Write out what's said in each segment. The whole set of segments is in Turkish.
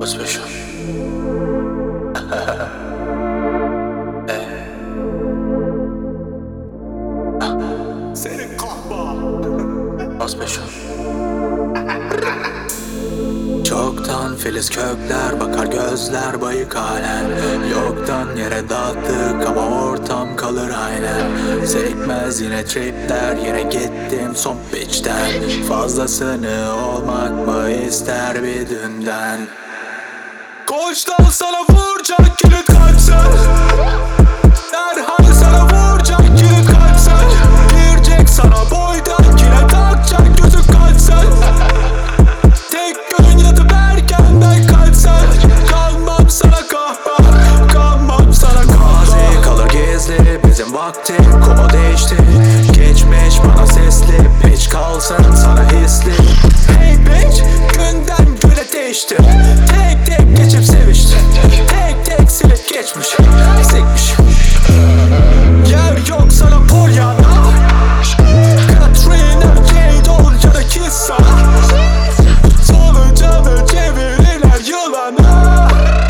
Special. Senin kahba. Special. Çoktan filiz kökler, bakar gözler bayık halen. Yoktan yere dağıttık ama ortam kalır aynen. Sekmez yine tripler, yine gittim son pitch'ten. Fazlasını olmak mı ister bir dünden? Koçtan sana vuracak kilit kaçsa, derhal sana vuracak kilit kaçsa. Girecek sana boydan yine takacak gözü kaçsa. Tek gün yatıp erkenden kaçsan, kalmam sana kahpa, kalmam sana kahpa. Mazi kalır gizli bizim vakti, konu değişti. Geçmiş bana sesli, hiç kalsın sana hisli. Hey bitch, günden güne değişti. Tek tek geçip sevişti, tek tek silip geçmiş, sikmiş. Yer yok sana Pollyanna, Katrina, Jade ol ya da Kissa. Solucanı çevirirler yılana.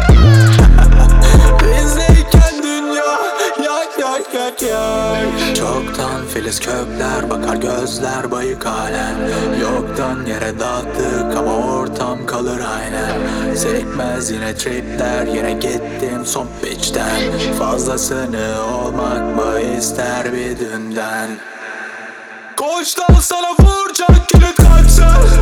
Bizdeyken dünya yak yak yak yak. Çoktan filiz kökler, bakar gözler bayık halen. Yoktan yere dağıttık ama ortam kalır aynen. Sekmez yine tripler, yine gittim son pitch'ten. Fazlasını olmak mı ister bir dünden? Koçtan sana vuracak kilit kaçsa,